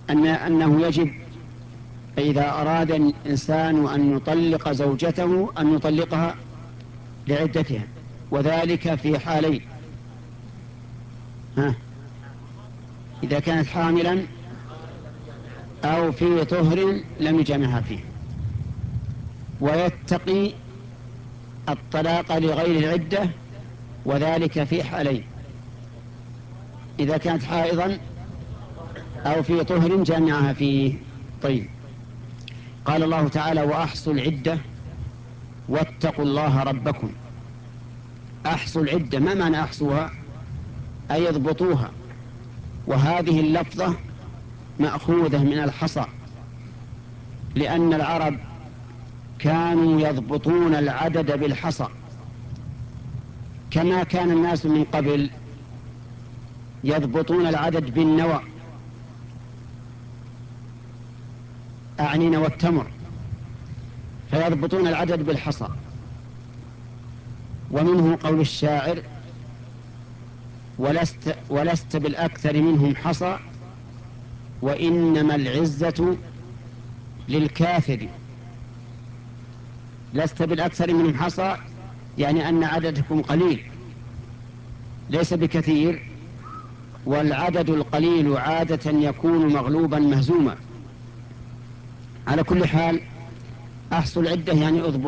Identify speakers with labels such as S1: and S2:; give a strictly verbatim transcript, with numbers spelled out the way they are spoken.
S1: أن أنه يجب إذا أراد الإنسان أن يطلق زوجته أن يطلقها لعدتها، وذلك في حالين: ها إذا كانت حاملا أو في طهر لم يجامعها فيه، ويتقي الطلاق لغير العدة، وذلك في حالين: إذا كانت حائضا أو في طهر جامعها فيه. طيب، قال الله تعالى: وأحصوا العدة واتقوا الله ربكم. أحصوا العدة، ما معنى أحصوها؟ أي يضبطوها، وهذه اللفظة مأخوذة من الحصى، لأن العرب كانوا يضبطون العدد بالحصى، كما كان الناس من قبل يضبطون العدد بالنوى، أعني نوى التمر، فيضبطون العدد بالحصى. ومنه قول الشاعر: ولست, ولست بالأكثر منهم حصى وإنما العزة للكافر. لست بالأكثر منهم حصى يعني أن عددكم قليل ليس بكثير، والعدد القليل عادة يكون مغلوبا مهزوما. على كل حال، أحصوا العدة يعني أضبط